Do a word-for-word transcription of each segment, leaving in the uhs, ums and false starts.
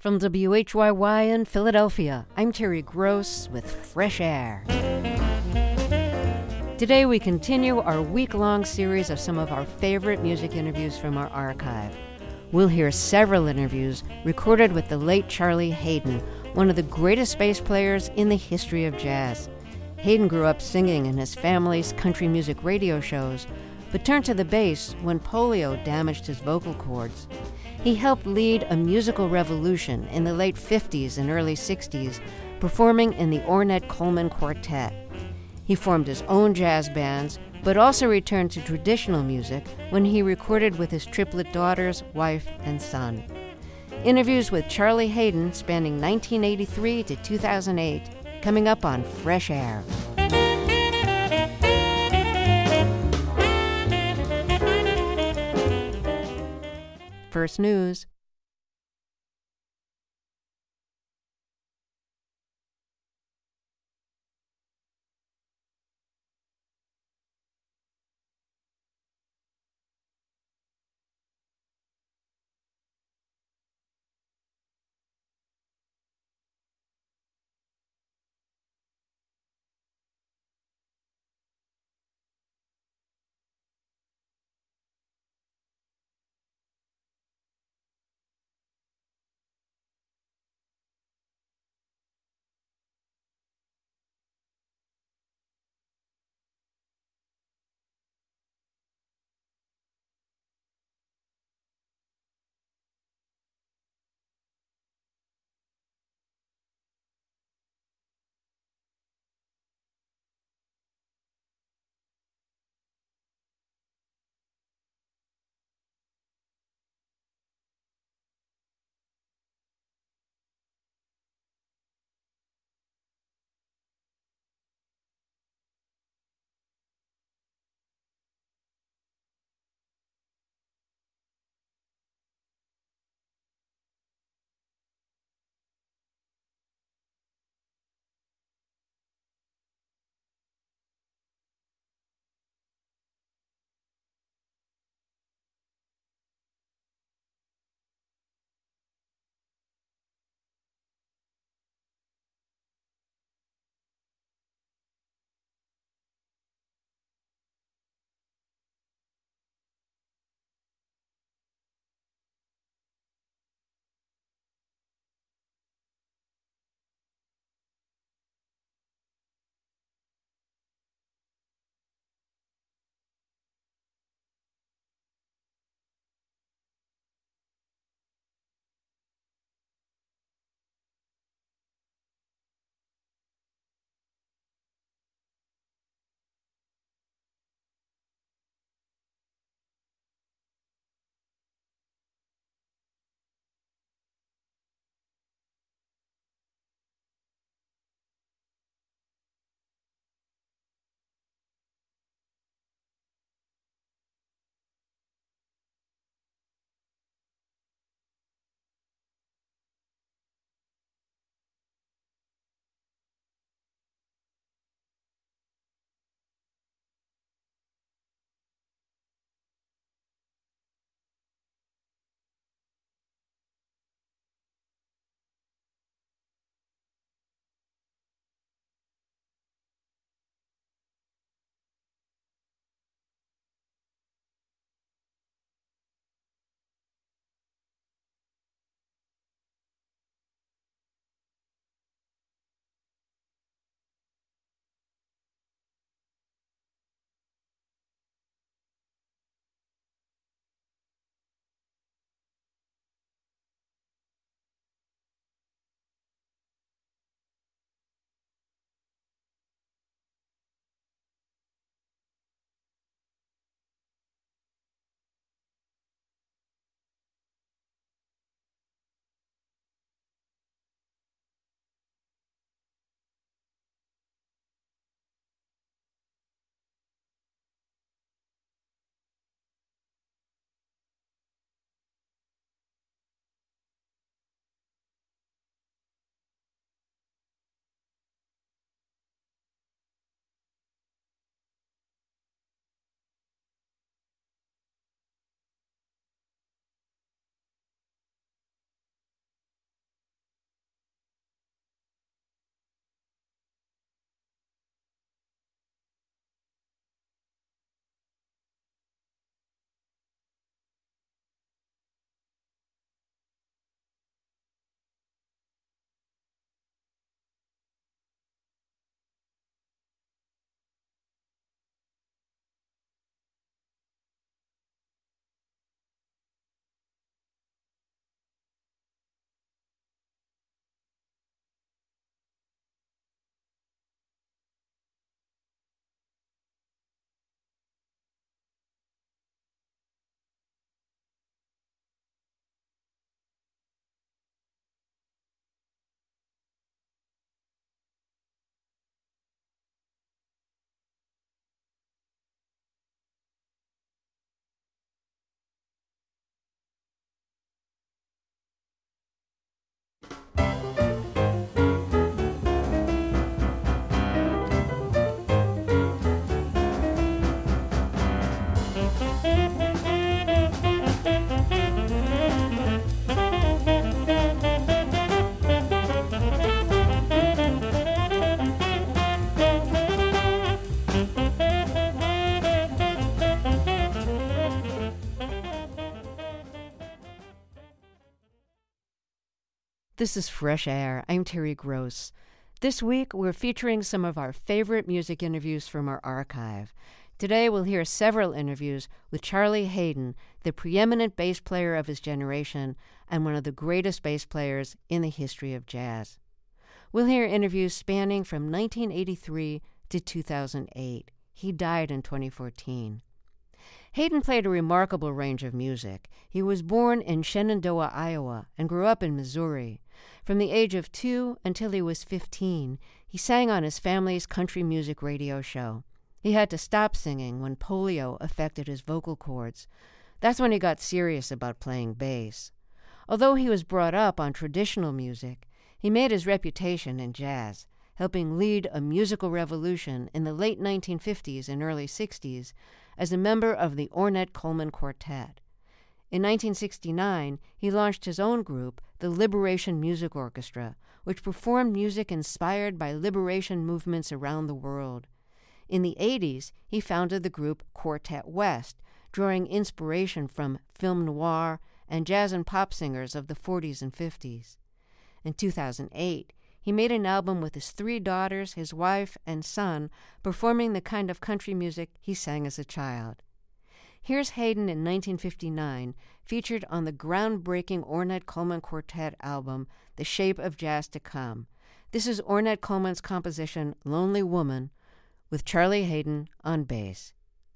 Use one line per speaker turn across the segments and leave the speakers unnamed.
From W H Y Y in Philadelphia, I'm Terry Gross with Fresh Air. Today we continue our week-long series of some of our favorite music interviews from our archive. We'll hear several interviews recorded with the late Charlie Haden, one of the greatest bass players in the history of jazz. Haden grew up singing in his family's country music radio shows, but turned to the bass when polio damaged his vocal cords. He helped lead a musical revolution in the late fifties and early sixties, performing in the Ornette Coleman Quartet. He formed his own jazz bands, but also returned to traditional music when he recorded with his triplet daughters, wife, and son. Interviews with Charlie Haden spanning nineteen eighty-three to two thousand eight, coming up on Fresh Air. First news. This is Fresh Air. I'm Terry Gross. This week, we're featuring some of our favorite music interviews from our archive. Today, we'll hear several interviews with Charlie Haden, the preeminent bass player of his generation and one of the greatest bass players in the history of jazz. We'll hear interviews spanning from nineteen eighty-three to two thousand eight. He died in twenty fourteen. Haden played a remarkable range of music. He was born in Shenandoah, Iowa, and grew up in Missouri. From the age of two until he was fifteen, he sang on his family's country music radio show. He had to stop singing when polio affected his vocal cords. That's when he got serious about playing bass. Although he was brought up on traditional music, he made his reputation in jazz, helping lead a musical revolution in the late nineteen fifties and early sixties as a member of the Ornette Coleman Quartet. In nineteen sixty-nine, he launched his own group, the Liberation Music Orchestra, which performed music inspired by liberation movements around the world. In the eighties, he founded the group Quartet West, drawing inspiration from film noir and jazz and pop singers of the forties and fifties. In two thousand eight, he made an album with his three daughters, his wife, and son, performing the kind of country music he sang as a child. Here's Haden in nineteen fifty-nine, featured on the groundbreaking Ornette Coleman Quartet album, The Shape of Jazz to Come. This is Ornette Coleman's composition, Lonely Woman, with Charlie Haden on bass.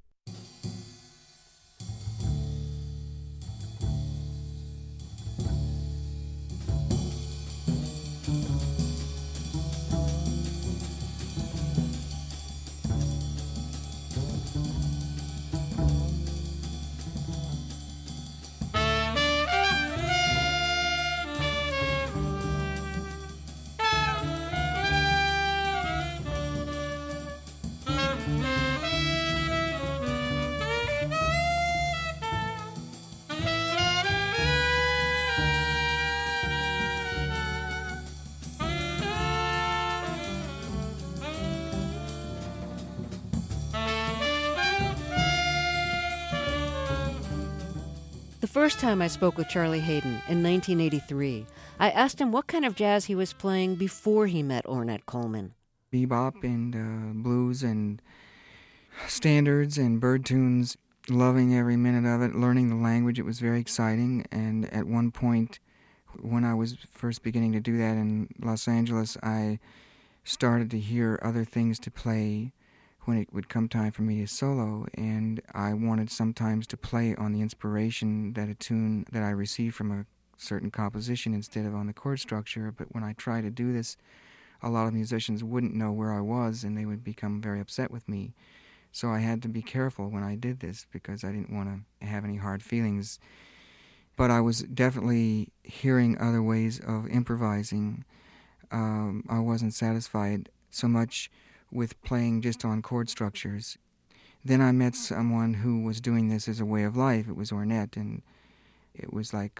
The first time I spoke with Charlie Haden in nineteen eighty-three, I asked him what kind of jazz he was playing before he met Ornette Coleman.
Bebop and uh, blues and standards and bird tunes, loving every minute of it, learning the language. It was very exciting. And at one point, when I was first beginning to do that in Los Angeles, I started to hear other things to play when it would come time for me to solo, and I wanted sometimes to play on the inspiration that a tune that I received from a certain composition instead of on the chord structure. But when I tried to do this, a lot of musicians wouldn't know where I was, and they would become very upset with me. So I had to be careful when I did this because I didn't want to have any hard feelings. But I was definitely hearing other ways of improvising. Um, I wasn't satisfied so much with playing just on chord structures. Then I met someone who was doing this as a way of life. It was Ornette, and it was like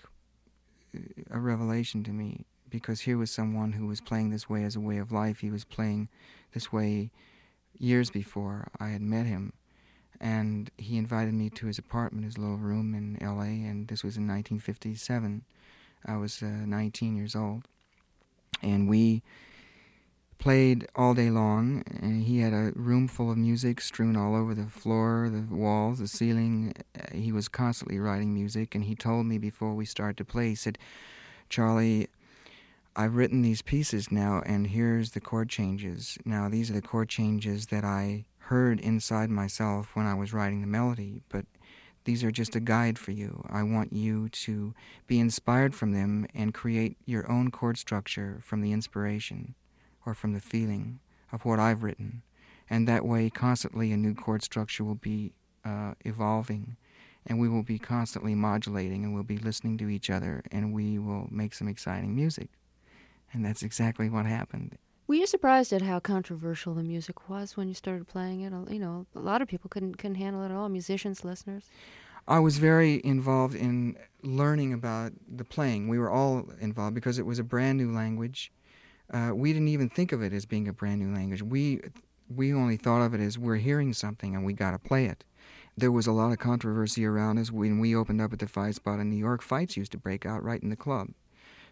a revelation to me, because here was someone who was playing this way as a way of life. He was playing this way years before I had met him, and he invited me to his apartment, his little room in L A, and this was in nineteen fifty-seven. I was uh, nineteen years old, and we played all day long, and he had a room full of music strewn all over the floor, the walls, the ceiling. He was constantly writing music, and he told me before we started to play, he said, "Charlie, I've written these pieces now, and here's the chord changes. Now, these are the chord changes that I heard inside myself when I was writing the melody, but these are just a guide for you. I want you to be inspired from them and create your own chord structure from the inspiration or from the feeling of what I've written. And that way, constantly a new chord structure will be uh, evolving, and we will be constantly modulating, and we'll be listening to each other, and we will make some exciting music." And that's exactly what happened.
Were you surprised at how controversial the music was when you started playing it? You know, a lot of people couldn't, couldn't handle it at all, musicians, listeners.
I was very involved in learning about the playing. We were all involved because it was a brand new language. Uh, we didn't even think of it as being a brand new language. We we only thought of it as we're hearing something and we got to play it. There was a lot of controversy around us. When we opened up at the Five Spot in New York, fights used to break out right in the club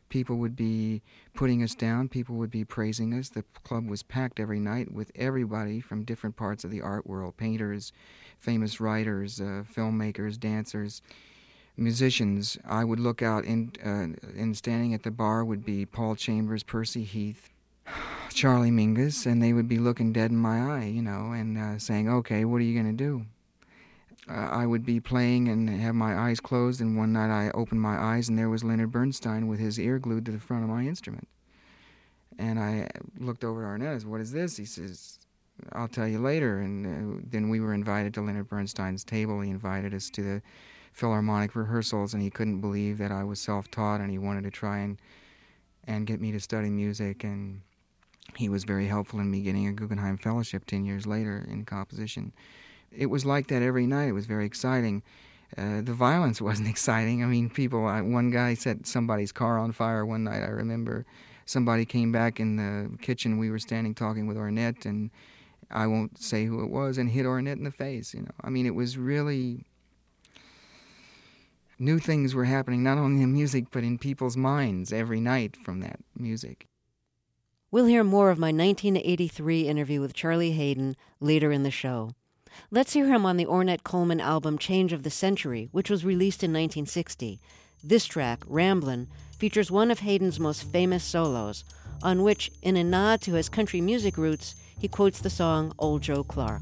People would be putting us down. People would be praising us. The club was packed every night with everybody from different parts of the art world, painters, famous writers, uh, filmmakers, dancers, musicians. I would look out, and, uh, and standing at the bar would be Paul Chambers, Percy Heath, Charlie Mingus, and they would be looking dead in my eye, you know, and uh, saying, okay, what are you going to do? Uh, I would be playing and have my eyes closed, and one night I opened my eyes, and there was Leonard Bernstein with his ear glued to the front of my instrument. And I looked over at Arnett and said, what is this? He says, I'll tell you later. And uh, then we were invited to Leonard Bernstein's table. He invited us to the Philharmonic rehearsals, and he couldn't believe that I was self-taught, and he wanted to try and, and get me to study music. And he was very helpful in me getting a Guggenheim Fellowship ten years later in composition. It was like that every night. It was very exciting. Uh, the violence wasn't exciting. I mean, people, I, one guy set somebody's car on fire one night, I remember. Somebody came back in the kitchen. We were standing talking with Ornette, and I won't say who it was, and hit Ornette in the face. You know, I mean, it was really... New things were happening, not only in music, but in people's minds every night from that music.
We'll hear more of my nineteen eighty-three interview with Charlie Haden later in the show. Let's hear him on the Ornette Coleman album Change of the Century, which was released in nineteen sixty. This track, Ramblin', features one of Haden's most famous solos, on which, in a nod to his country music roots, he quotes the song Old Joe Clark.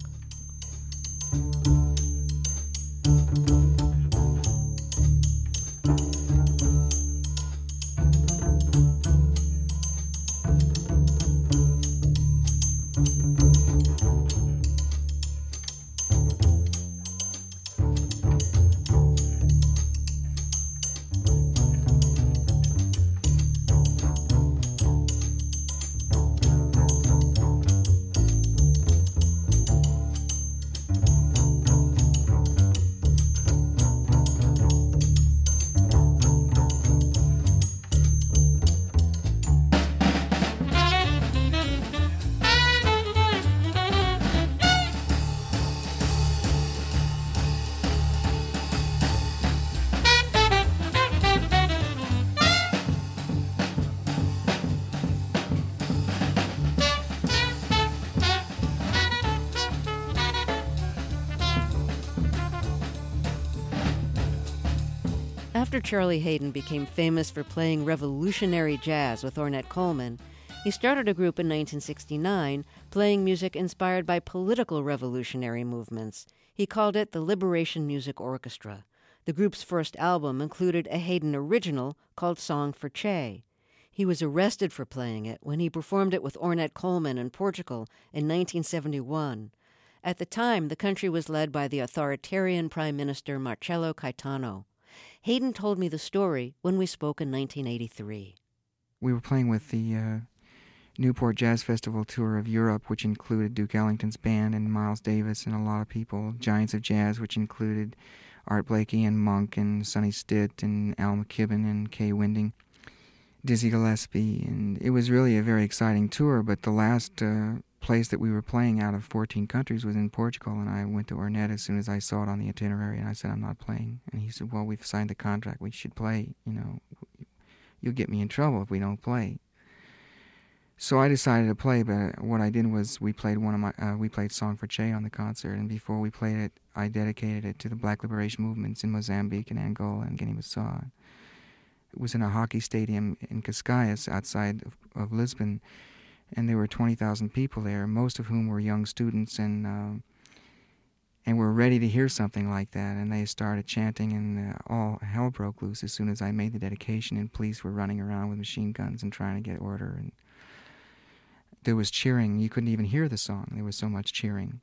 After Charlie Haden became famous for playing revolutionary jazz with Ornette Coleman, he started a group in nineteen sixty-nine playing music inspired by political revolutionary movements. He called it the Liberation Music Orchestra. The group's first album included a Haden original called Song for Che. He was arrested for playing it when he performed it with Ornette Coleman in Portugal in nineteen seventy-one. At the time, the country was led by the authoritarian Prime Minister Marcelo Caetano. Haden told me the story when we spoke in nineteen eighty-three.
We were playing with the uh, Newport Jazz Festival tour of Europe, which included Duke Ellington's band and Miles Davis and a lot of people. Giants of Jazz, which included Art Blakey and Monk and Sonny Stitt and Al McKibben and Kay Winding, Dizzy Gillespie. And it was really a very exciting tour, but the last uh, place that we were playing out of fourteen countries was in Portugal, and I went to Ornette as soon as I saw it on the itinerary, and I said, I'm not playing. And he said, well, we've signed the contract. We should play. You know, you'll get me in trouble if we don't play. So I decided to play, but what I did was we played one of my uh, we played Song for Che on the concert, and before we played it, I dedicated it to the Black Liberation movements in Mozambique and Angola and Guinea-Bissau. It was in a hockey stadium in Cascais outside of, of Lisbon, and there were twenty thousand people there, most of whom were young students, and uh, and were ready to hear something like that. And they started chanting, and uh, all hell broke loose as soon as I made the dedication, and police were running around with machine guns and trying to get order. And there was cheering. You couldn't even hear the song. There was so much cheering.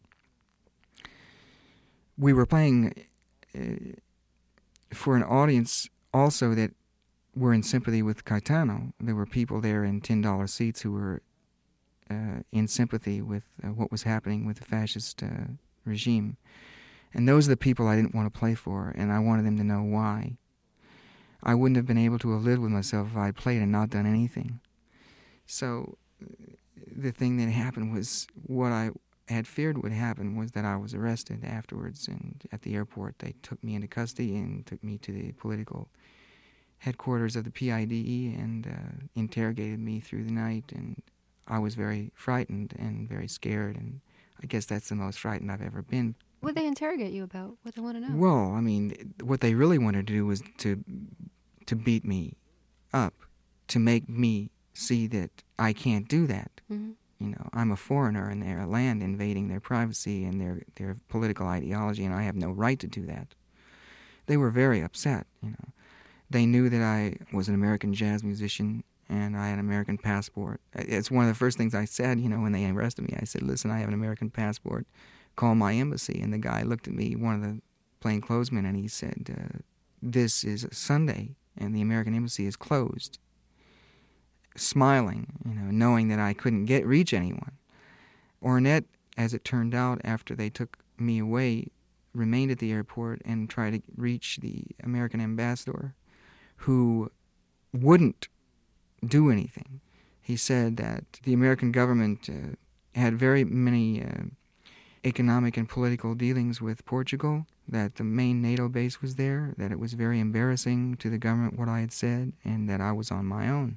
We were playing uh, for an audience also that were in sympathy with Caetano. There were people there in ten dollar seats who were uh, in sympathy with uh, what was happening with the fascist uh, regime. And those are the people I didn't want to play for, and I wanted them to know why. I wouldn't have been able to have lived with myself if I had played and not done anything. So the thing that happened was what I had feared would happen was that I was arrested afterwards, and at the airport they took me into custody and took me to the political headquarters of the P I D E and uh, interrogated me through the night, and I was very frightened and very scared, and I guess that's the most frightened I've ever been.
What did they interrogate you about? What they want to know?
Well, I mean, what they really wanted to do was to to beat me up, to make me see that I can't do that.
Mm-hmm.
You know, I'm a foreigner in their land, invading their privacy and their, their political ideology, and I have no right to do that. They were very upset, you know. They knew that I was an American jazz musician and I had an American passport. It's one of the first things I said, you know, when they arrested me. I said, listen, I have an American passport. Call my embassy. And the guy looked at me, one of the plainclothesmen, and he said, uh, this is a Sunday and the American embassy is closed. Smiling, you know, knowing that I couldn't get reach anyone. Ornette, as it turned out, after they took me away, remained at the airport and tried to reach the American ambassador, who wouldn't do anything. He said that the American government uh, had very many uh, economic and political dealings with Portugal, that the main NATO base was there, that it was very embarrassing to the government what I had said, and that I was on my own.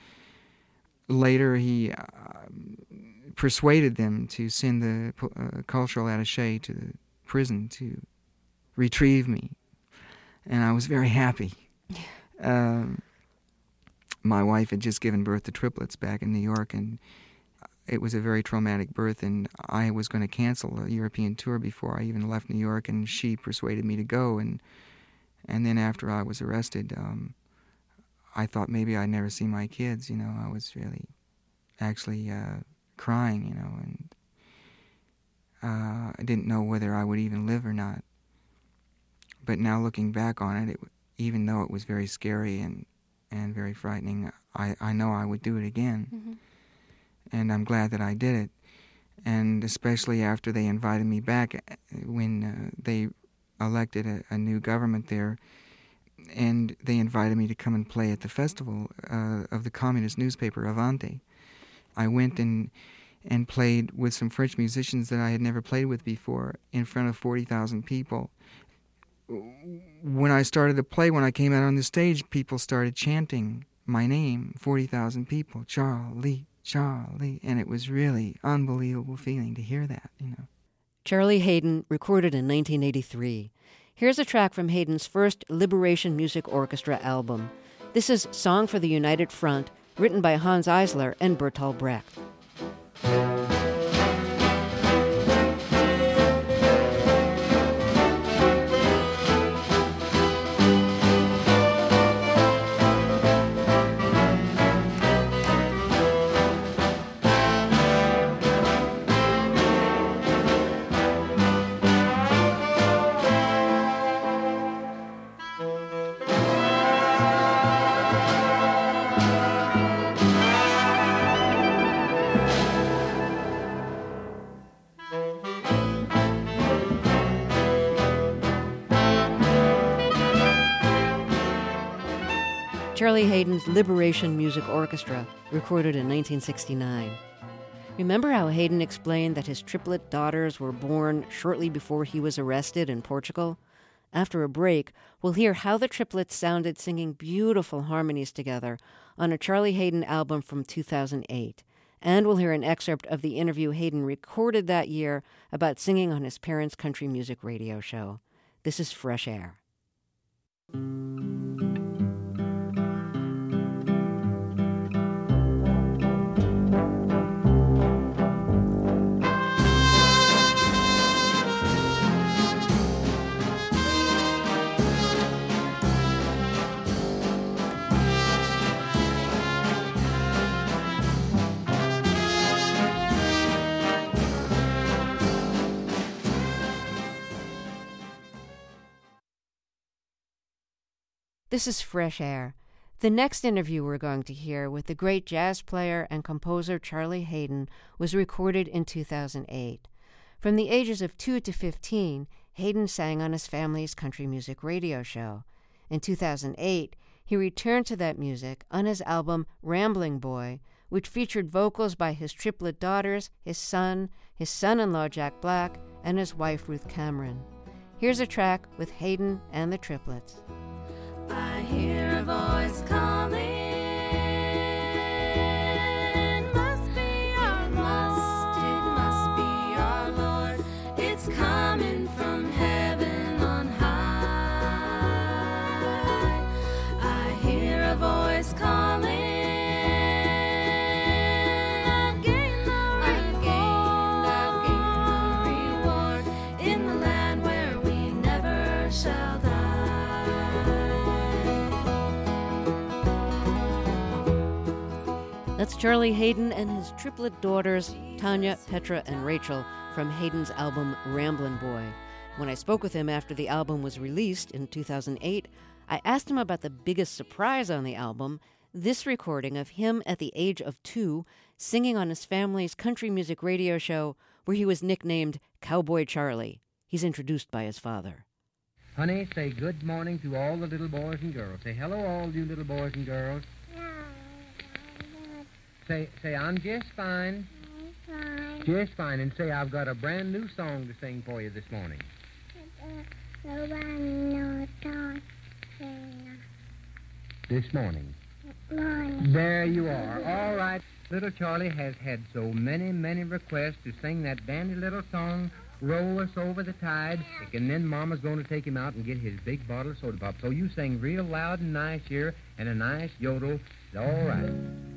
Later, he uh, persuaded them to send the uh, cultural attaché to the prison to retrieve me, and I was very happy. um, my wife had just given birth to triplets back in New York, and it was a very traumatic birth, and I was going to cancel a European tour before I even left New York, and she persuaded me to go, and and then after I was arrested, um, I thought maybe I'd never see my kids, you know. I was really actually uh, crying, you know, and uh, I didn't know whether I would even live or not. But now looking back on it, it even though it was very scary and, and very frightening, I, I know I would do it again.
Mm-hmm.
And I'm glad that I did it. And especially after they invited me back when uh, they elected a, a new government there, and they invited me to come and play at the festival uh, of the communist newspaper Avante. I went and and played with some French musicians that I had never played with before in front of forty thousand people. When I started to play, when I came out on the stage, people started chanting my name, forty thousand people, Charlie, Charlie, and it was really unbelievable feeling to hear that, you know.
Charlie Haden, recorded in nineteen eighty-three. Here's a track from Haden's first Liberation Music Orchestra album. This is Song for the United Front, written by Hans Eisler and Bertolt Brecht. Charlie Haden's Liberation Music Orchestra, recorded in nineteen sixty-nine. Remember how Haden explained that his triplet daughters were born shortly before he was arrested in Portugal? After a break, we'll hear how the triplets sounded singing beautiful harmonies together on a Charlie Haden album from two thousand eight. And we'll hear an excerpt of the interview Haden recorded that year about singing on his parents' country music radio show. This is Fresh Air. This is Fresh Air. The next interview we're going to hear with the great jazz player and composer Charlie Haden was recorded in two thousand eight. From the ages of two to fifteen, Haden sang on his family's country music radio show. In two thousand eight, he returned to that music on his album Rambling Boy, which featured vocals by his triplet daughters, his son, his son-in-law Jack Black, and his wife Ruth Cameron. Here's a track with Haden and the triplets.
I hear voice calling. Must be our Lord. It must be our Lord. It's coming from heaven on high. I hear a voice calling. I've gained the reward. I've gained the reward in the land where we never shall die.
That's Charlie Haden and his triplet daughters, Tanya, Petra, and Rachel, from Haden's album Ramblin' Boy. When I spoke with him after the album was released in two thousand eight, I asked him about the biggest surprise on the album, this recording of him at the age of two, singing on his family's country music radio show where he was nicknamed Cowboy Charlie. He's introduced by his father.
Honey, say good morning to all the little boys and girls. Say hello, all you little boys and girls. Say, say, I'm just fine.
Fine.
Just fine. And say, I've got a brand new song to sing for you this morning. This morning.
Morning.
There you are. All right. Little Charlie has had so many, many requests to sing that dandy little song, Roll Us Over the Tide, and then Mama's going to take him out and get his big bottle of soda pop. So you sing real loud and nice here, and a nice yodel. All right.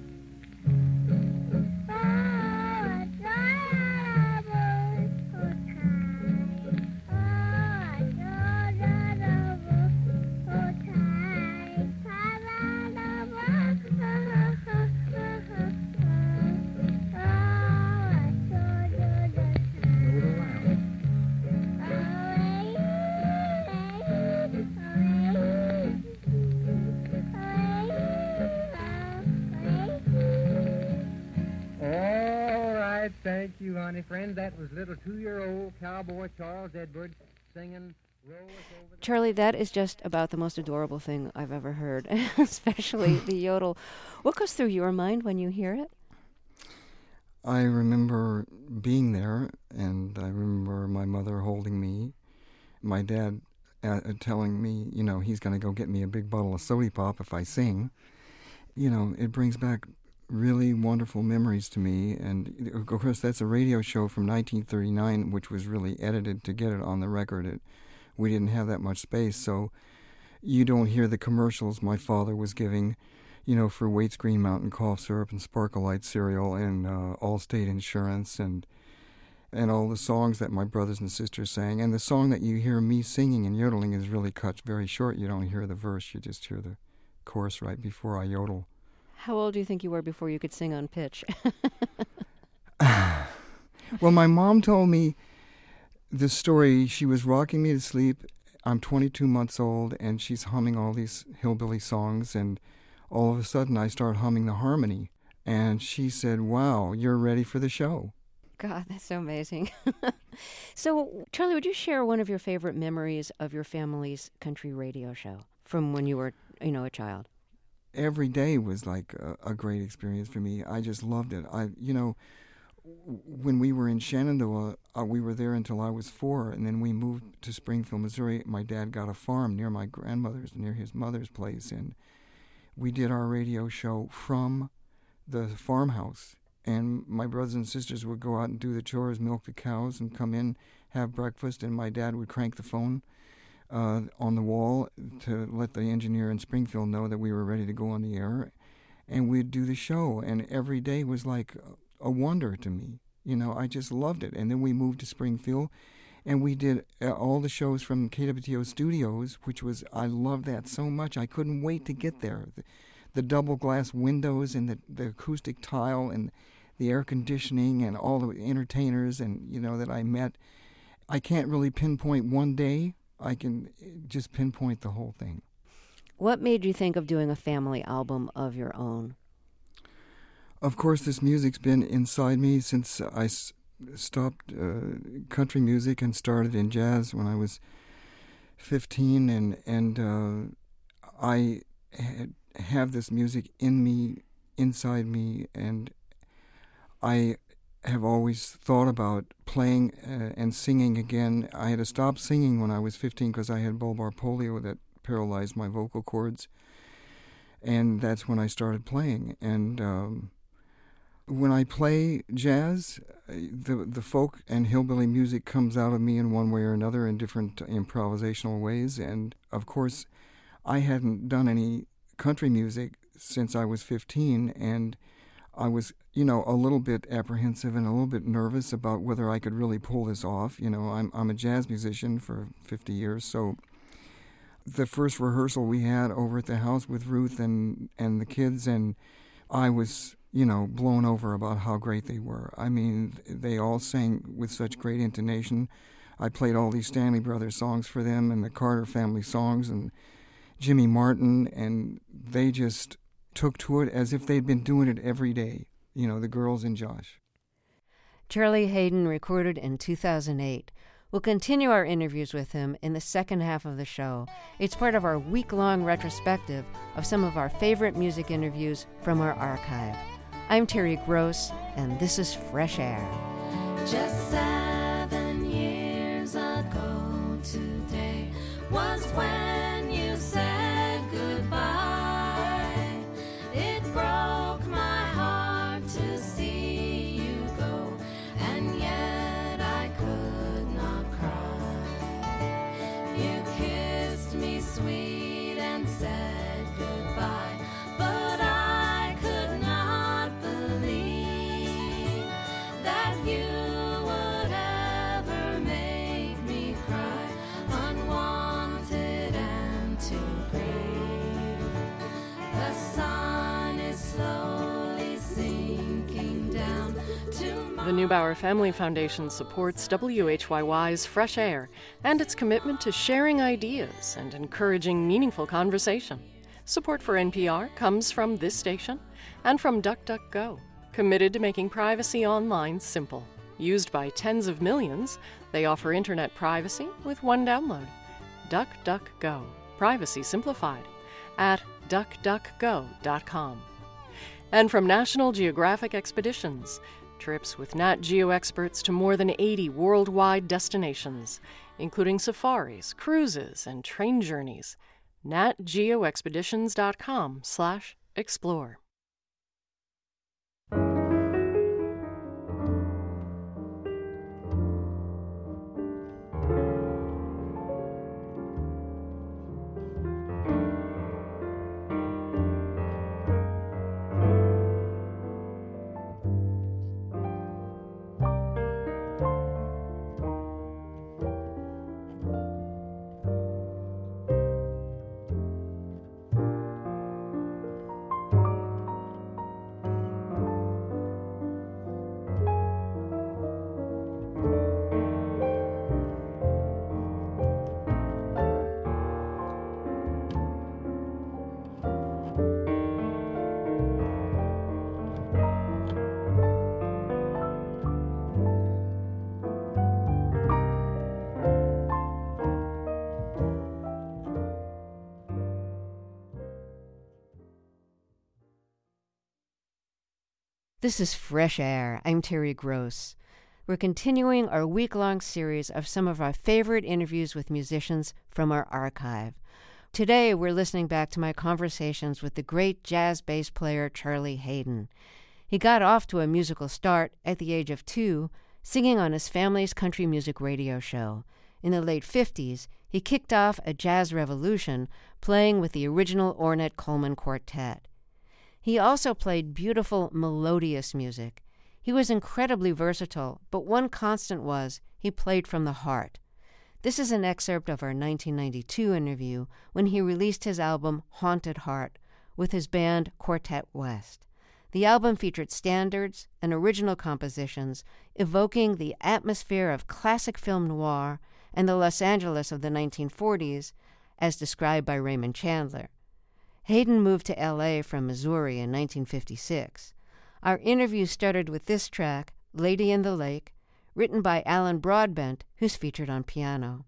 Thank you, honey friend. That was little two-year-old cowboy Charles Edwards singing Roll Us Over the...
Charlie, that is just about the most adorable thing I've ever heard, especially the yodel. What goes through your mind when you hear it?
I remember being there, and I remember my mother holding me, my dad uh, telling me, you know, he's going to go get me a big bottle of soda pop if I sing. You know, it brings back really wonderful memories to me, and of course that's a radio show from nineteen thirty-nine, which was really edited to get it on the record. It, we didn't have that much space, so you don't hear the commercials my father was giving, you know, for Waite's Green Mountain cough syrup and Sparkle Light cereal and uh, Allstate Insurance and and all the songs that my brothers and sisters sang. And the song that you hear me singing and yodeling is really cut very short. You don't hear the verse, you just hear the chorus right before I yodel.
How old do you think you were before you could sing on pitch?
Well, my mom told me the story. She was rocking me to sleep. I'm twenty-two months old, and she's humming all these hillbilly songs, and all of a sudden I start humming the harmony. And she said, wow, you're ready for the show.
God, that's so amazing. So, Charlie, would you share one of your favorite memories of your family's country radio show from when you were, you know, a child?
Every day was like a, a great experience for me. I just loved it. I, you know, when we were in Shenandoah, uh, we were there until I was four, and then we moved to Springfield, Missouri. My dad got a farm near my grandmother's, near his mother's place, and we did our radio show from the farmhouse. And my brothers and sisters would go out and do the chores, milk the cows, and come in, have breakfast, and my dad would crank the phone Uh, on the wall to let the engineer in Springfield know that we were ready to go on the air, and we'd do the show, and every day was like a wonder to me. You know, I just loved it. And then we moved to Springfield, and we did uh, all the shows from K W T O Studios, which was, I loved that so much. I couldn't wait to get there. The, the double glass windows and the, the acoustic tile and the air conditioning and all the entertainers and, you know, that I met. I can't really pinpoint one day. I can just pinpoint the whole thing.
What made you think of doing a family album of your own?
Of course, this music's been inside me since I s- stopped uh, country music and started in jazz when I was fifteen, and and uh, I had, have this music in me, inside me, and I have always thought about playing uh, and singing again. I had to stop singing when I was fifteen because I had bulbar polio that paralyzed my vocal cords. And that's when I started playing. And um, when I play jazz, the the folk and hillbilly music comes out of me in one way or another in different improvisational ways. And, of course, I hadn't done any country music since I was fifteen, and I was, you know, a little bit apprehensive and a little bit nervous about whether I could really pull this off. You know, I'm I'm a jazz musician for fifty years, so the first rehearsal we had over at the house with Ruth and, and the kids, and I was, you know, blown over about how great they were. I mean, they all sang with such great intonation. I played all these Stanley Brothers songs for them and the Carter family songs and Jimmy Martin, and they just took to it as if they'd been doing it every day, you know, the girls and Josh.
Charlie Haden recorded in two thousand eight. We'll continue our interviews with him in the second half of the show. It's part of our week-long retrospective of some of our favorite music interviews from our archive. I'm Terry Gross, and this is Fresh Air.
Just seven years ago today was when you said goodbye. It broke my heart to see you go, and yet I could not cry. You kissed me sweet and said goodbye, but I could not believe that you would ever make me cry, unwanted and to grieve. The sun is slowly sinking down to my...
The Neubauer Family Foundation supports W H Y Y's Fresh Air and its commitment to sharing ideas and encouraging meaningful conversation. Support for N P R comes from this station and from DuckDuckGo, committed to making privacy online simple. Used by tens of millions, they offer internet privacy with one download. DuckDuckGo, privacy simplified, at duck duck go dot com. And from National Geographic Expeditions, trips with Nat Geo experts to more than eighty worldwide destinations, including safaris, cruises, and train journeys. nat geo expeditions dot com slash explore.
This is Fresh Air. I'm Terry Gross. We're continuing our week-long series of some of our favorite interviews with musicians from our archive. Today, we're listening back to my conversations with the great jazz bass player Charlie Haden. He got off to a musical start at the age of two, singing on his family's country music radio show. In the late fifties, he kicked off a jazz revolution, playing with the original Ornette Coleman Quartet. He also played beautiful, melodious music. He was incredibly versatile, but one constant was he played from the heart. This is an excerpt of our nineteen ninety-two interview when he released his album Haunted Heart with his band Quartet West. The album featured standards and original compositions evoking the atmosphere of classic film noir and the Los Angeles of the nineteen forties, as described by Raymond Chandler. Haden moved to L A from Missouri in nineteen fifty-six. Our interview started with this track, Lady in the Lake, written by Alan Broadbent, who's featured on piano.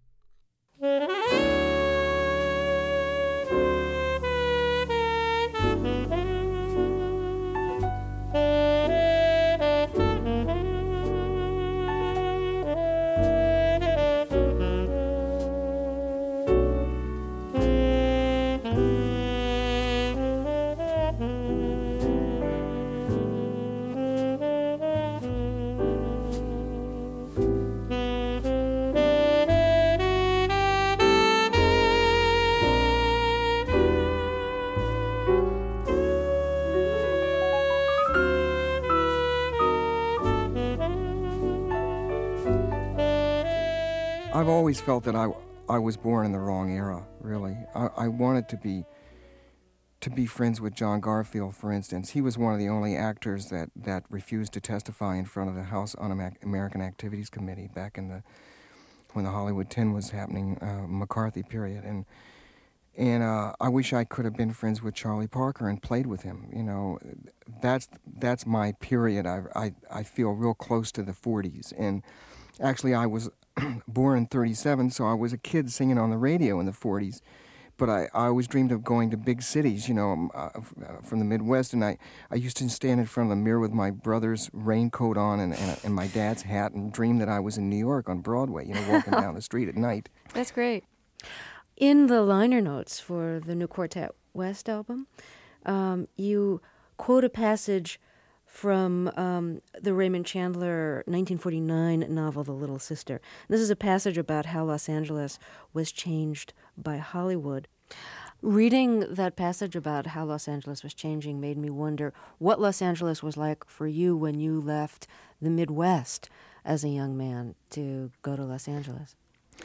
I've always felt that I, I was born in the wrong era, really. I, I wanted to be to be friends with John Garfield, for instance. He was one of the only actors that, that refused to testify in front of the House Un-American Activities Committee back in the when the Hollywood ten was happening, uh, McCarthy period. And and uh, I wish I could have been friends with Charlie Parker and played with him. You know, that's that's my period. I I, I feel real close to the forties. And actually, I was born in thirty-seven, so I was a kid singing on the radio in the forties. But I, I always dreamed of going to big cities, you know, uh, from the Midwest. And I, I used to stand in front of the mirror with my brother's raincoat on and, and, and my dad's hat and dream that I was in New York on Broadway, you know, walking down the street at night.
That's great. In the liner notes for the new Quartet West album, um, you quote a passage from um, the Raymond Chandler nineteen forty-nine novel, The Little Sister. This is a passage about how Los Angeles was changed by Hollywood. Reading that passage about how Los Angeles was changing made me wonder what Los Angeles was like for you when you left the Midwest as a young man to go to Los Angeles.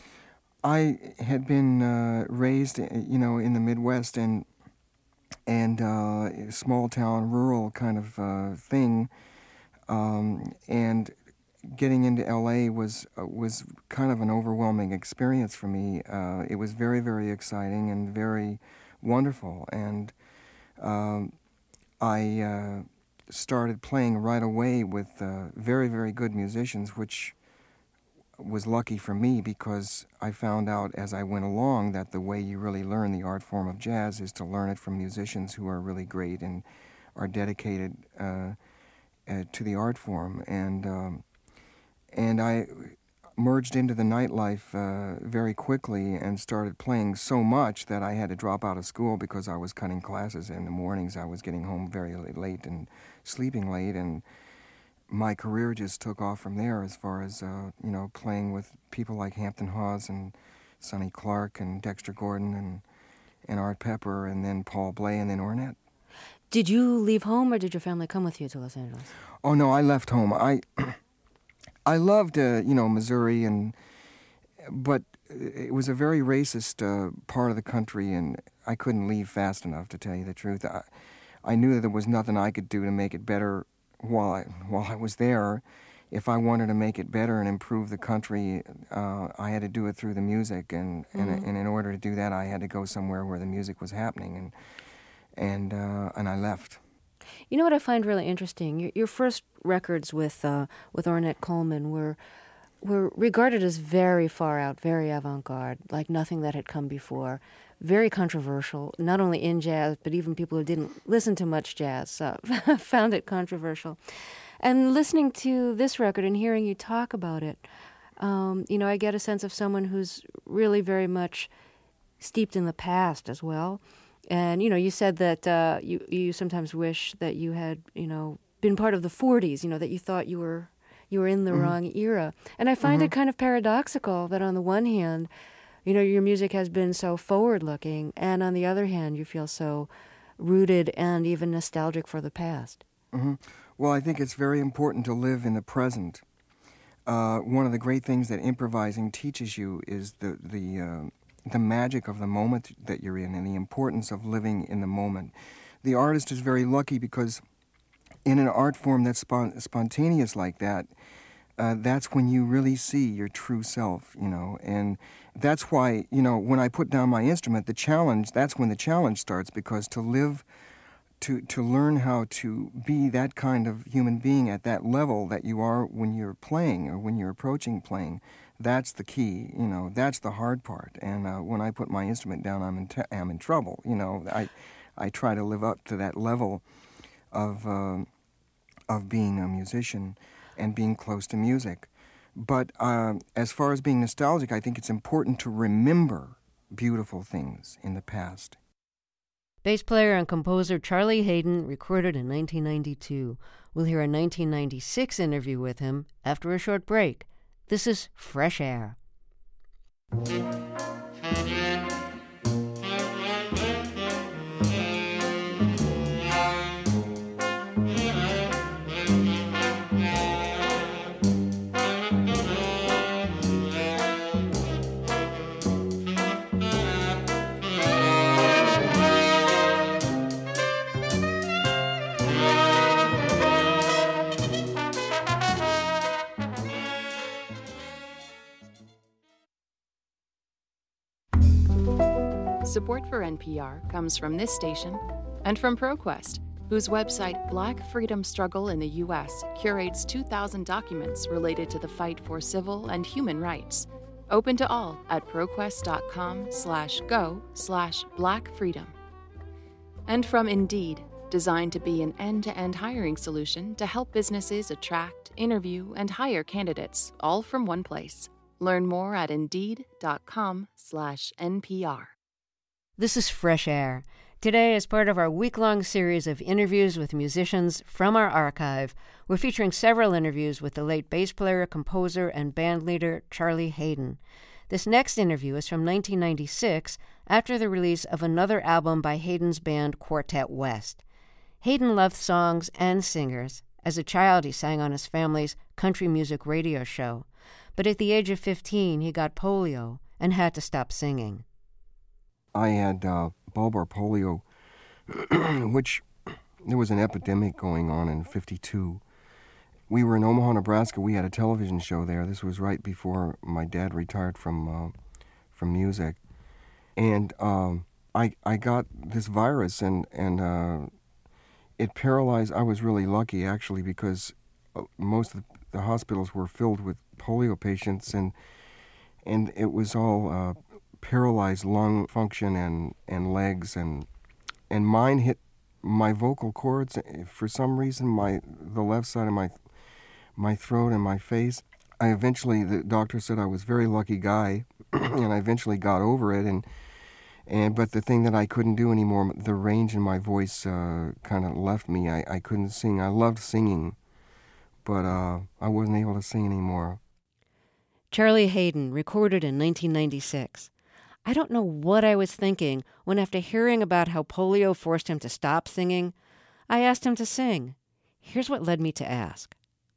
I had been uh, raised, you know, in the Midwest and and uh, small town, rural kind of uh, thing, um, and getting into L A was uh, was kind of an overwhelming experience for me. Uh, it was very, very exciting and very wonderful, and um, I uh, started playing right away with uh, very, very good musicians, which was lucky for me because I found out as I went along that the way you really learn the art form of jazz is to learn it from musicians who are really great and are dedicated uh, uh, to the art form. And um, and I merged into the nightlife uh, very quickly and started playing so much that I had to drop out of school because I was cutting classes in the mornings. I was getting home very late and sleeping late, and my career just took off from there as far as, uh, you know, playing with people like Hampton Hawes and Sonny Clark and Dexter Gordon and, and Art Pepper and then Paul Bley and then Ornette.
Did you leave home or did your family come with you to Los Angeles?
Oh, no, I left home. I I loved, uh, you know, Missouri, and but it was a very racist uh, part of the country, and I couldn't leave fast enough, to tell you the truth. I, I knew that there was nothing I could do to make it better while I while I was there. If I wanted to make it better and improve the country, uh, I had to do it through the music, and, mm-hmm. and and in order to do that, I had to go somewhere where the music was happening, and and uh, and I left.
You know what I find really interesting? Your, your first records with uh, with Ornette Coleman were were regarded as very far out, very avant-garde, like nothing that had come before. Very controversial, not only in jazz, but even people who didn't listen to much jazz uh, found it controversial. And listening to this record and hearing you talk about it, um, you know, I get a sense of someone who's really very much steeped in the past as well. And, you know, you said that uh, you, you sometimes wish that you had, you know, been part of the forties, you know, that you thought you were you were in the mm-hmm. wrong era. And I find mm-hmm. it kind of paradoxical that on the one hand, you know, your music has been so forward-looking, and on the other hand, you feel so rooted and even nostalgic for the past.
Mm-hmm. Well, I think it's very important to live in the present. Uh, one of the great things that improvising teaches you is the the uh, the magic of the moment that you're in and the importance of living in the moment. The artist is very lucky because in an art form that's spon- spontaneous like that, uh, that's when you really see your true self, you know, and that's why, you know, when I put down my instrument, the challenge, that's when the challenge starts, because to live, to, to learn how to be that kind of human being at that level that you are when you're playing or when you're approaching playing, that's the key, you know, that's the hard part. And uh, when I put my instrument down, I'm in, t- I'm in trouble, you know. I, I try to live up to that level of, uh, of being a musician and being close to music. But uh, as far as being nostalgic, I think it's important to remember beautiful things in the past.
Bass player and composer Charlie Haden recorded in nineteen ninety-two. We'll hear a nineteen ninety-six interview with him after a short break. This is Fresh Air.
Support for N P R comes from this station and from ProQuest, whose website Black Freedom Struggle in the U S curates two thousand documents related to the fight for civil and human rights. Open to all at proquest.com slash go slash black freedom. And from Indeed, designed to be an end-to-end hiring solution to help businesses attract, interview, and hire candidates, all from one place. Learn more at indeed.com slash NPR.
This is Fresh Air. Today, as part of our week-long series of interviews with musicians from our archive, we're featuring several interviews with the late bass player, composer, and band leader Charlie Haden. This next interview is from nineteen ninety-six, after the release of another album by Haden's band Quartet West. Haden loved songs and singers. As a child, he sang on his family's country music radio show. But at the age of fifteen, he got polio and had to stop singing.
I had uh, bulbar polio, which there was an epidemic going on in fifty-two. We were in Omaha, Nebraska. We had a television show there. This was right before my dad retired from uh, from music. And um, I I got this virus, and, and uh, it paralyzed. I was really lucky, actually, because most of the hospitals were filled with polio patients, and and it was all uh, paralyzed lung function and, and legs, and and mine hit my vocal cords. For some reason, my the left side of my my throat and my face. I eventually, the doctor said I was a very lucky guy, and I eventually got over it. And and but the thing that I couldn't do anymore, the range in my voice uh, kind of left me. I, I couldn't sing. I loved singing, but uh, I wasn't able to sing anymore.
Charlie Haden, recorded in nineteen ninety-six. I don't know what I was thinking when, after hearing about how polio forced him to stop singing, I asked him to sing. Here's what led me to ask.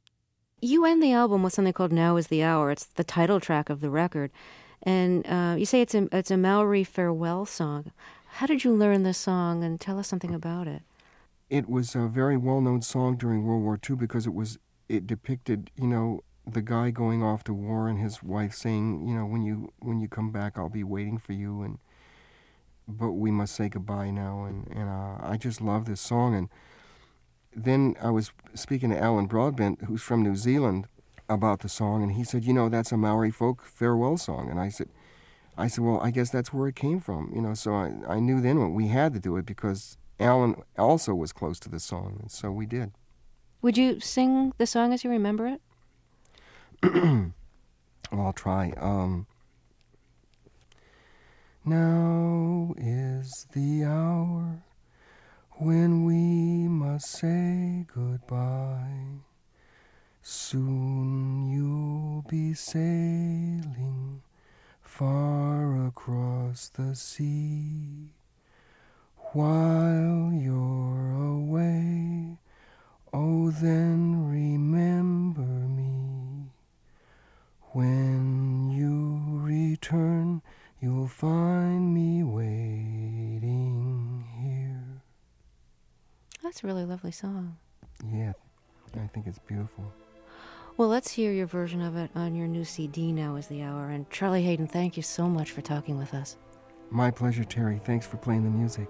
You end the album with something called Now Is the Hour. It's the title track of the record. And uh, you say it's a, it's a Maori farewell song. How did you learn this song, and tell us something about it?
It was a very well-known song during World War Two because it was it depicted, you know, the guy going off to war and his wife saying, you know, when you when you come back, I'll be waiting for you, and but we must say goodbye now. And, and uh, I just love this song. And then I was speaking to Alan Broadbent, who's from New Zealand, about the song, and he said, you know, that's a Maori folk farewell song. And I said, I said, well, I guess that's where it came from, you know. So I, I knew then what we had to do it because Alan also was close to the song, and so we did.
Would you sing the song as you remember it?
Well, I'll try. Um, now is the hour when we must say goodbye. Soon you'll be sailing far across the sea. While you're away, oh, then remember me. When you return, you'll find me waiting here.
That's a really lovely song.
Yeah, I think it's beautiful.
Well, let's hear your version of it on your new C D, Now Is the Hour. And Charlie Haden, thank you so much for talking with us.
My pleasure, Terry. Thanks for playing the music.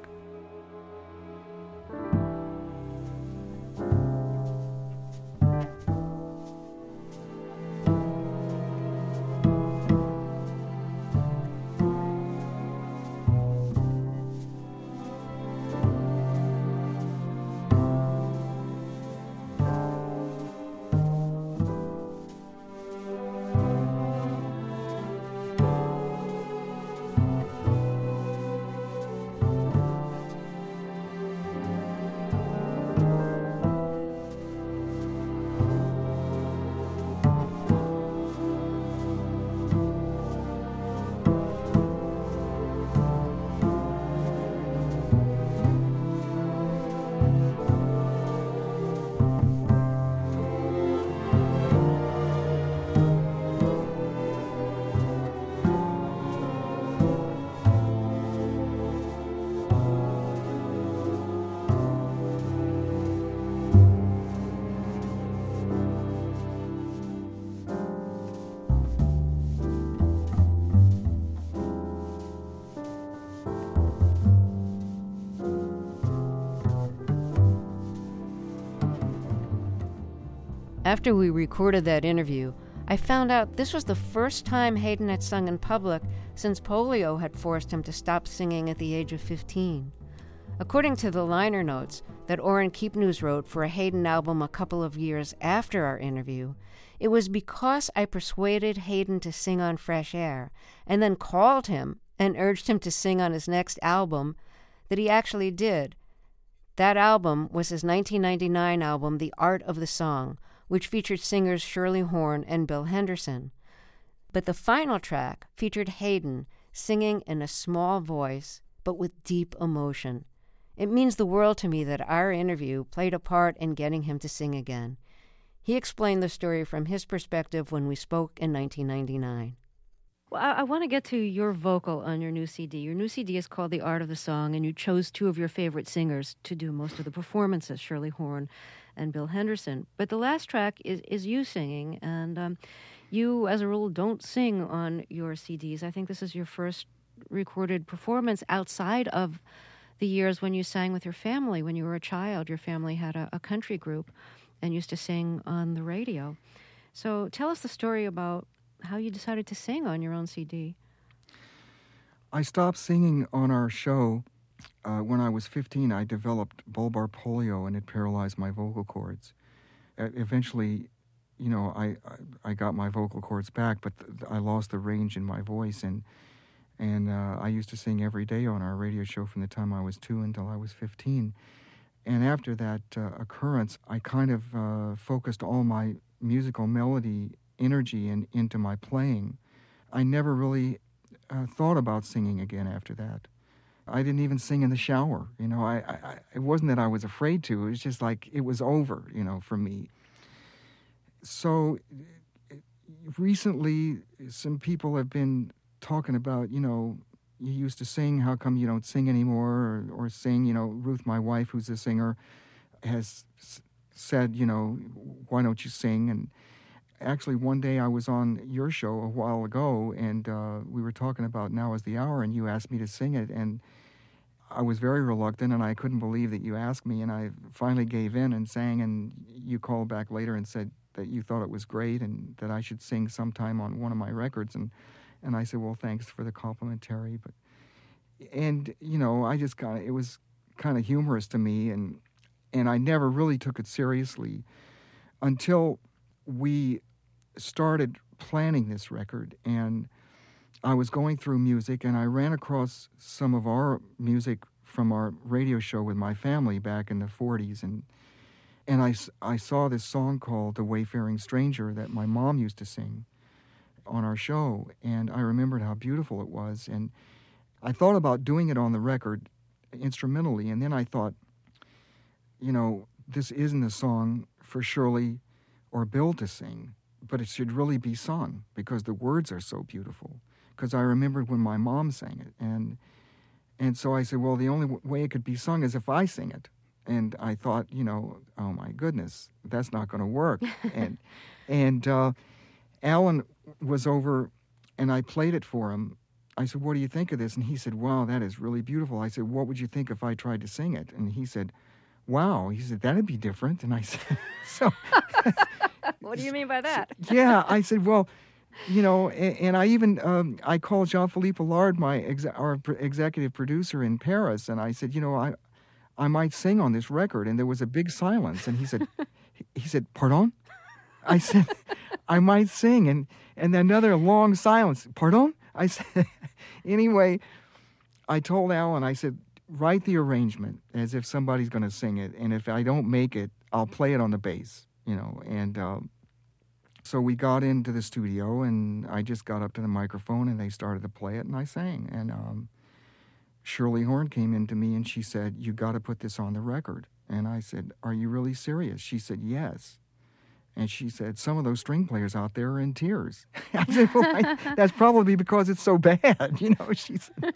After we recorded that interview, I found out this was the first time Hayden had sung in public since polio had forced him to stop singing at the age of fifteen. According to the liner notes that Orrin Keepnews wrote for a Hayden album a couple of years after our interview, it was because I persuaded Hayden to sing on Fresh Air and then called him and urged him to sing on his next album that he actually did. That album was his nineteen ninety-nine album, The Art of the Song, which featured singers Shirley Horn and Bill Henderson. But the final track featured Hayden singing in a small voice, but with deep emotion. It means the world to me that our interview played a part in getting him to sing again. He explained the story from his perspective when we spoke in nineteen ninety-nine.
Well, I, I want to get to your vocal on your new C D. Your new C D is called The Art of the Song, and you chose two of your favorite singers to do most of the performances, Shirley Horn and Bill Henderson. But the last track is, is you singing, and um, you, as a rule, don't sing on your C Ds. I think this is your first recorded performance outside of the years when you sang with your family. When you were a child, your family had a, a country group and used to sing on the radio. So tell us the story about how you decided to sing on your own C D.
I stopped singing on our show uh, when I was fifteen. I developed bulbar polio, and it paralyzed my vocal cords. Uh, eventually, you know, I, I I got my vocal cords back, but th- I lost the range in my voice, and and uh, I used to sing every day on our radio show from the time I was two until I was fifteen. And after that uh, occurrence, I kind of uh, focused all my musical melody energy in, into my playing. I never really uh, thought about singing again after that. I didn't even sing in the shower. You know, I, I, it wasn't that I was afraid to. It was just like it was over, you know, for me. So recently, some people have been talking about, you know, you used to sing, how come you don't sing anymore? Or, or sing, you know, Ruth, my wife, who's a singer, has s- said, you know, why don't you sing? And actually, one day I was on your show a while ago, and uh, we were talking about Now Is the Hour, and you asked me to sing it, and I was very reluctant, and I couldn't believe that you asked me, and I finally gave in and sang, and you called back later and said that you thought it was great and that I should sing sometime on one of my records, and, and I said, well, thanks for the complimentary, but, and, you know, I just kind of, it was kind of humorous to me, and, and I never really took it seriously until we started planning this record, and I was going through music, and I ran across some of our music from our radio show with my family back in the forties, and and I, I saw this song called The Wayfaring Stranger that my mom used to sing on our show, and I remembered how beautiful it was, and I thought about doing it on the record instrumentally, and then I thought, you know, this isn't a song for Shirley or Bill to sing, but it should really be sung because the words are so beautiful. Because I remembered when my mom sang it, and and so I said, well, the only w- way it could be sung is if I sing it. And I thought, you know, oh my goodness, that's not going to work. and and uh, Alan was over, and I played it for him. I said, what do you think of this? And he said, wow, that is really beautiful. I said, what would you think if I tried to sing it? And he said, wow. He said, that'd be different. And I said, so...
What do you mean by that?
Yeah, I said, well, you know, and, and I even, um, I called Jean-Philippe Allard, my ex- our pr- executive producer in Paris, and I said, you know, I I might sing on this record. And there was a big silence. And he said, he said, pardon? I said, I might sing. And, and another long silence. Pardon? I said, anyway, I told Alan, I said, write the arrangement as if somebody's going to sing it. And if I don't make it, I'll play it on the bass, you know. And uh, so we got into the studio, and I just got up to the microphone, and they started to play it, and I sang. And um, Shirley Horn came in to me, and she said, you got to put this on the record. And I said, are you really serious? She said, yes. And she said, some of those string players out there are in tears. I said, well, I, that's probably because it's so bad, you know, she said.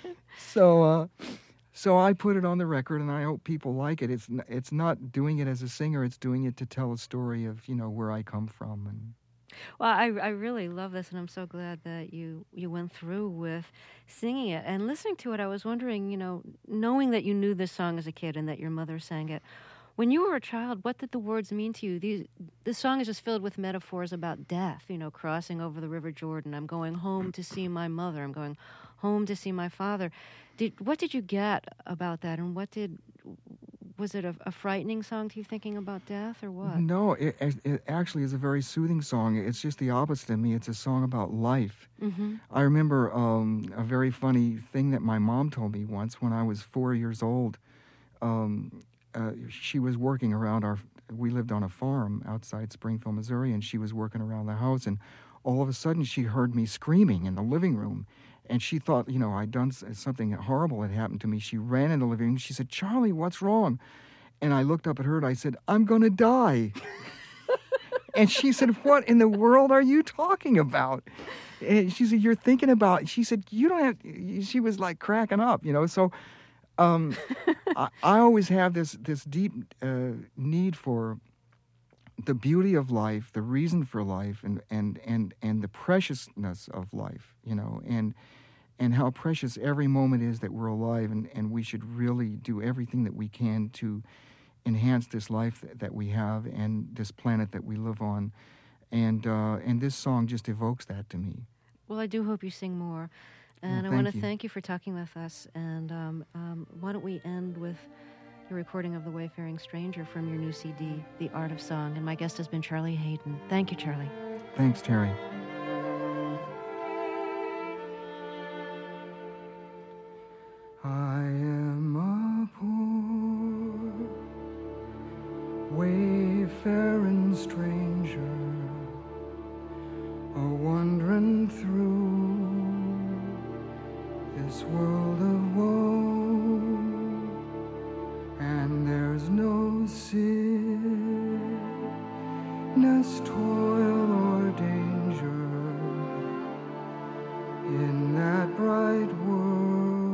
So, uh, so I put it on the record, and I hope people like it. It's n- it's not doing it as a singer, it's doing it to tell a story of, you know, where I come from. And
Well, I I really love this, and I'm so glad that you, you went through with singing it. And listening to it, I was wondering, you know, knowing that you knew this song as a kid and that your mother sang it, When you were a child, what did the words mean to you? These, this song is just filled with metaphors about death, you know, crossing over the River Jordan. I'm going home to see my mother. I'm going home to see my father. Did, what did you get about that? And what did, was it a, a frightening song to you thinking about death or what?
No, it, it actually is a very soothing song. It's just the opposite of me. It's a song about life.
Mm-hmm.
I remember um, a very funny thing that my mom told me once when I was four years old. Um, uh, she was working around our, we lived on a farm outside Springfield, Missouri, and she was working around the house, and all of a sudden she heard me screaming in the living room, and she thought, you know, I'd done something horrible had happened to me. She ran in the living room. She said, "Charlie, what's wrong?" And I looked up at her and I said, "I'm going to die." And she said, "What in the world are you talking about?" And she said, "You're thinking about," she said, "You don't have," she was like cracking up, you know, so um, I, I always have this, this deep uh, need for the beauty of life, the reason for life, and, and, and, and the preciousness of life, you know, and and how precious every moment is that we're alive, and, and we should really do everything that we can to enhance this life that, that we have and this planet that we live on. And uh, and this song just evokes that to me.
Well, I do hope you sing more. And
Well,
I want
thank
to
you.
thank you for talking with us. And um, um, why don't we end with your recording of The Wayfaring Stranger from your new C D, The Art of Song. And my guest has been Charlie Haden. Thank you, Charlie.
Thanks, Terry. I am a poor wayfaring stranger, a wandering through this world of woe, and there's no sickness, toil, or danger in that bright world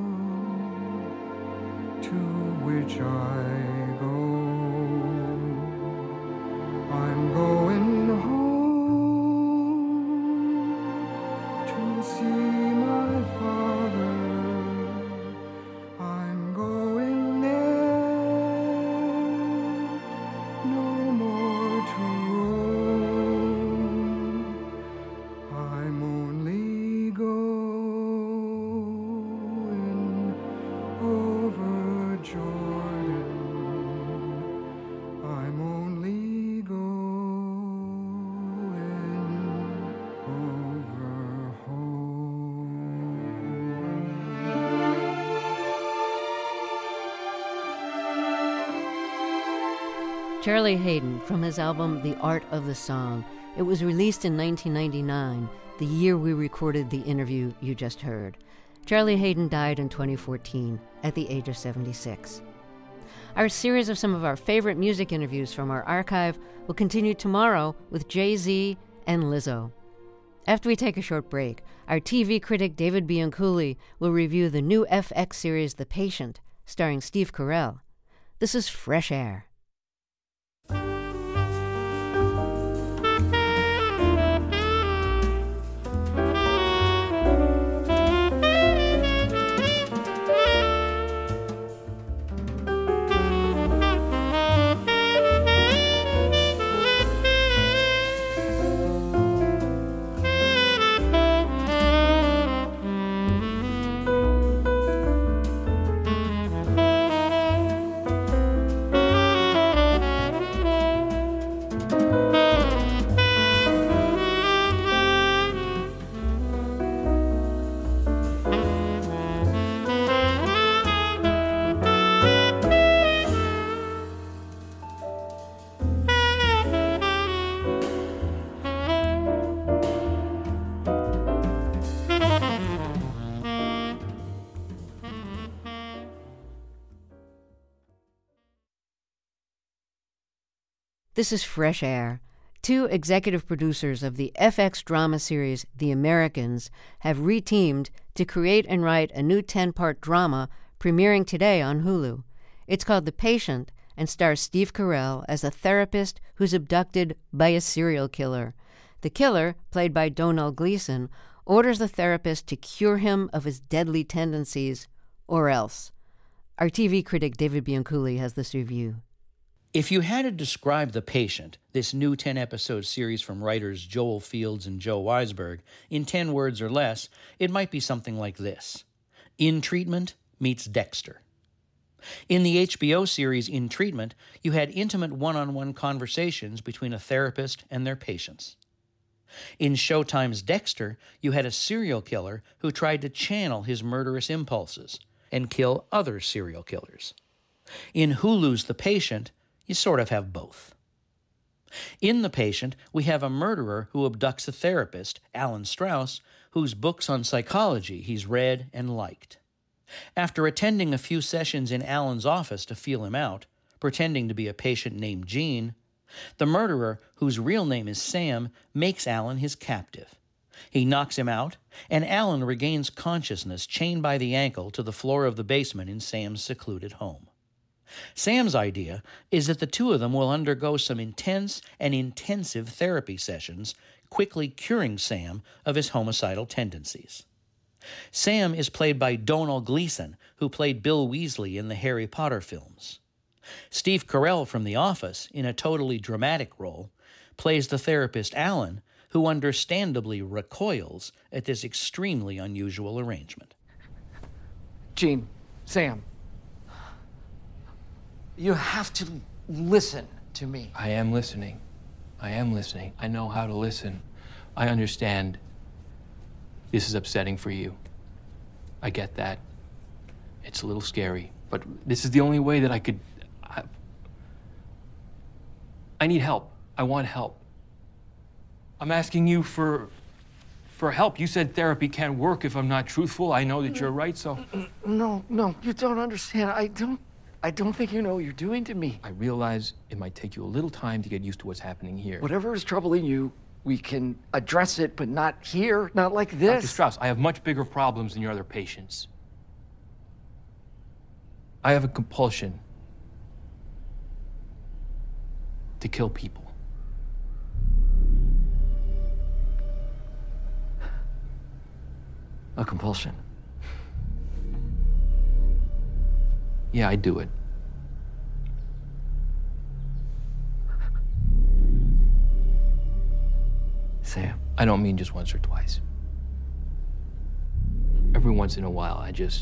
to which I go. I'm going home to see my father. I'm going there, no more to roam. I'm only going over Jordan. I'm only going over home.
Charlie Haden from his album The Art of the Song. It was released in nineteen ninety-nine, the year we recorded the interview you just heard. Charlie Haden died in twenty fourteen at the age of seventy-six. Our series of some of our favorite music interviews from our archive will continue tomorrow with Jay-Z and Lizzo. After we take a short break, our T V critic David Bianculli will review the new F X series The Patient, starring Steve Carell. This is Fresh Air. This is Fresh Air. Two executive producers of the F X drama series The Americans have reteamed to create and write a new ten-part drama premiering today on Hulu. It's called The Patient and stars Steve Carell as a therapist who's abducted by a serial killer. The killer, played by Domhnall Gleeson, orders the therapist to cure him of his deadly tendencies, or else. Our T V critic David Bianculli has this review.
If you had to describe The Patient, this new ten-episode series from writers Joel Fields and Joe Weisberg, in ten words or less, it might be something like this. In Treatment meets Dexter. In the H B O series In Treatment, you had intimate one-on-one conversations between a therapist and their patients. In Showtime's Dexter, you had a serial killer who tried to channel his murderous impulses and kill other serial killers. In Hulu's The Patient, you sort of have both. In The Patient, we have a murderer who abducts a therapist, Alan Strauss, whose books on psychology he's read and liked. After attending a few sessions in Alan's office to feel him out, pretending to be a patient named Gene, the murderer, whose real name is Sam, makes Alan his captive. He knocks him out, and Alan regains consciousness chained by the ankle to the floor of the basement in Sam's secluded home. Sam's idea is that the two of them will undergo some intense and intensive therapy sessions, quickly curing Sam of his homicidal tendencies. Sam is played by Domhnall Gleeson, who played Bill Weasley in the Harry Potter films. Steve Carell from The Office, in a totally dramatic role, plays the therapist Alan, who understandably recoils at this extremely unusual arrangement.
Gene, Sam, you have to listen to me.
I am listening. I am listening. I know how to listen. I understand. This is upsetting for you. I get that. It's a little scary, but this is the only way that I could... I, I need help. I want help. I'm asking you for... for help. You said therapy can't work if I'm not truthful. I know that you're right, so...
No, no, you don't understand. I don't... I don't think you know what you're doing to me.
I realize it might take you a little time to get used to what's happening here.
Whatever is troubling you, we can address it, but not here, not like this.
Doctor Strauss, I have much bigger problems than your other patients. I have a compulsion to kill people.
A compulsion?
Yeah, I do it.
Sam.
I don't mean just once or twice. Every once in a while, I just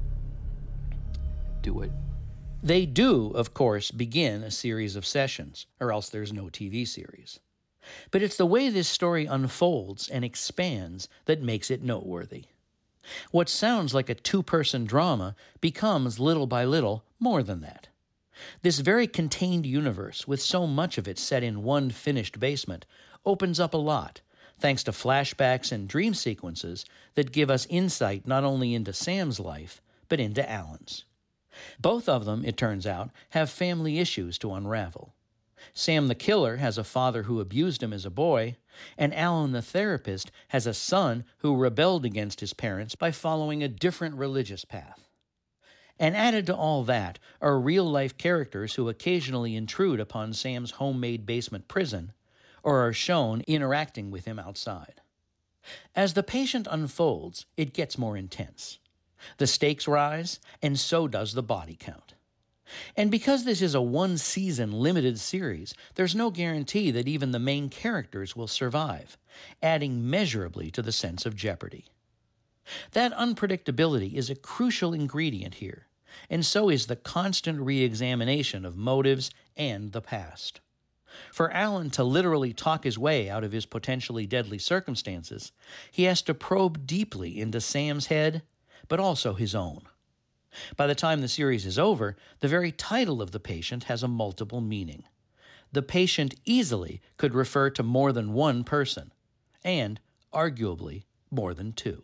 do it.
They do, of course, begin a series of sessions, or else there's no T V series. But it's the way this story unfolds and expands that makes it noteworthy. What sounds like a two-person drama becomes, little by little, more than that. This very contained universe, with so much of it set in one finished basement, opens up a lot, thanks to flashbacks and dream sequences that give us insight not only into Sam's life, but into Alan's. Both of them, it turns out, have family issues to unravel. Sam the killer has a father who abused him as a boy, and Alan the therapist has a son who rebelled against his parents by following a different religious path. And added to all that are real-life characters who occasionally intrude upon Sam's homemade basement prison, or are shown interacting with him outside. As The Patient unfolds, it gets more intense. The stakes rise, and so does the body count. And because this is a one-season limited series, there's no guarantee that even the main characters will survive, adding measurably to the sense of jeopardy. That unpredictability is a crucial ingredient here, and so is the constant re-examination of motives and the past. For Alan to literally talk his way out of his potentially deadly circumstances, he has to probe deeply into Sam's head, but also his own. By the time the series is over, the very title of The Patient has a multiple meaning. The patient easily could refer to more than one person, and, arguably, more than two.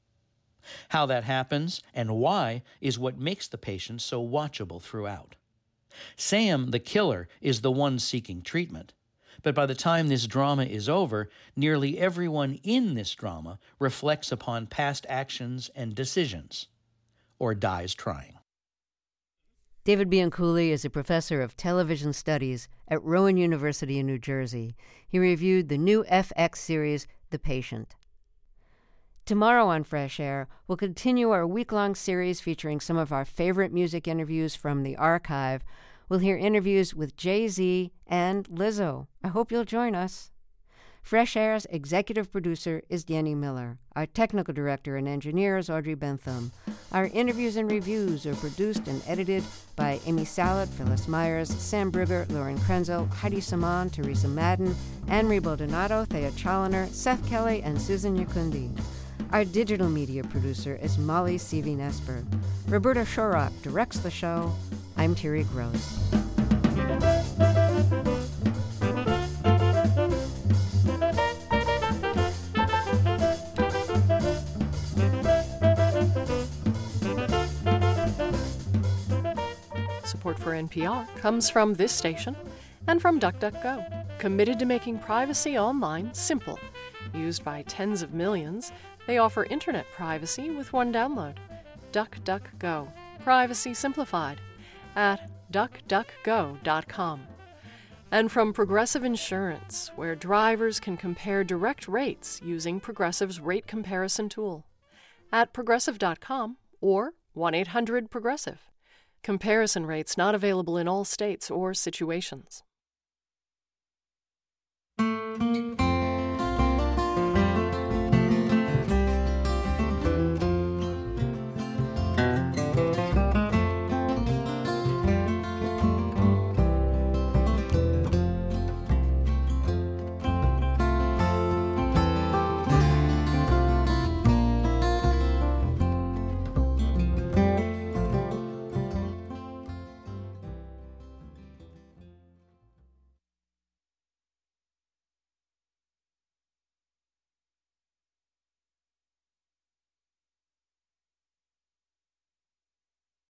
How that happens and why is what makes The Patient so watchable throughout. Sam, the killer, is the one seeking treatment, but by the time this drama is over, nearly everyone in this drama reflects upon past actions and decisions, or dies trying.
David Bianculli is a professor of television studies at Rowan University in New Jersey. He reviewed the new F X series, The Patient. Tomorrow on Fresh Air, we'll continue our week-long series featuring some of our favorite music interviews from the archive We'll hear interviews with Jay-Z and Lizzo. I hope you'll join us. Fresh Air's executive producer is Danny Miller. Our technical director and engineer is Audrey Bentham. Our interviews and reviews are produced and edited by Amy Salat, Phyllis Myers, Sam Brugger, Lauren Krenzel, Heidi Saman, Teresa Madden, Anne-Marie Baldonado, Thea Challoner, Seth Kelly, and Susan Yakundi. Our digital media producer is Molly Seavey-Nesper. Roberta Shorrock directs the show. I'm Terry Gross.
Support for N P R comes from this station and from DuckDuckGo, committed to making privacy online simple. Used by tens of millions, they offer internet privacy with one download. DuckDuckGo, privacy simplified, at duck duck go dot com. And from Progressive Insurance, where drivers can compare direct rates using Progressive's rate comparison tool, at progressive dot com or one eight hundred progressive. Comparison rates not available in all states or situations.